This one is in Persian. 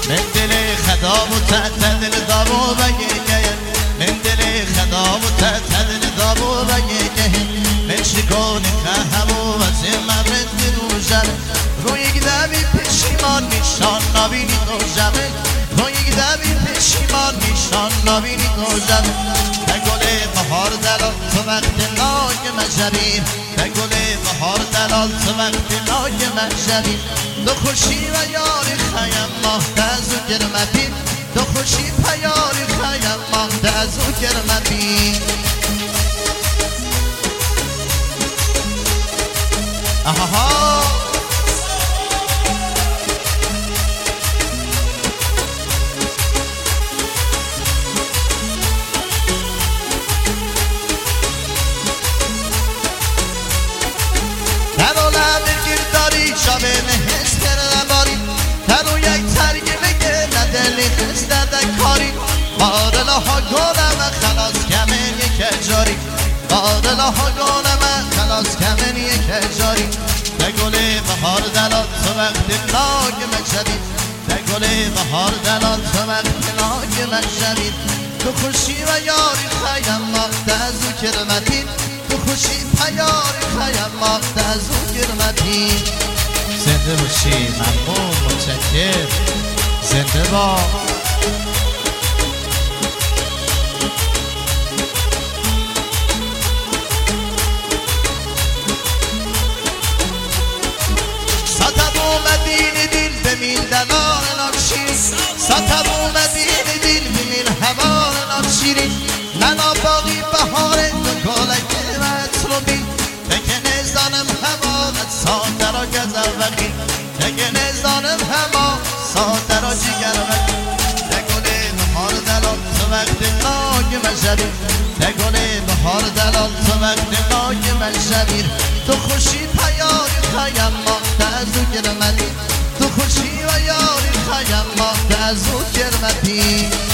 من دل خدا و تعتدل دابو بگه من دل خدا و تعتدل دابو بگه من شکون خواهم و زمرد روزن روی گدبی پشیمان نیشان نبینی دوزمه روی گدبی پشیمان نیشان نبینی دوزمه به گل بهار دلال تو وقت لای مذهبی به گل بهار دلال تو وقت لای مذهبی دو خوشی و یاری خیم ماه از او گرمتی دو خوشی پیاری خیم ماه از او گرمتی آها در عالم گیرداری شابه نهست نباری در او یک ترگی بگه ندلی خسته دکاری بارلا ها گلم خلاص کمین یک جاری بارلا ها گلم خلاص کمین یک جاری به گل بهار دلال تو وقت لاگ مشبید به گل بهار دلال تو وقت لاگ مشبید تو خوشی و یاری خیم ماخت از او کرمتی تو خوشی پیاری خیم ماخت از او گرمتی زنده باشی ممنون متشکر زنده با ستم اومدین دل بمیل دلال نامشیرین ستم اومدین دل بمیل هوار نامشیرین لنا باقی بهاره تو کلک مطلوبی بکن ازدانم هوانت ساده را گذر وقی بکن ازدانم هوا ساده را جگر وقی بگل بهار دلال تو وقت نای مذهبی بگل بهار دلال تو وقت نای مذهبی تو خوشی پیاری خیم ماخت از او گرمتی تو خوشی و یاری خیم ماخت از او گرمتی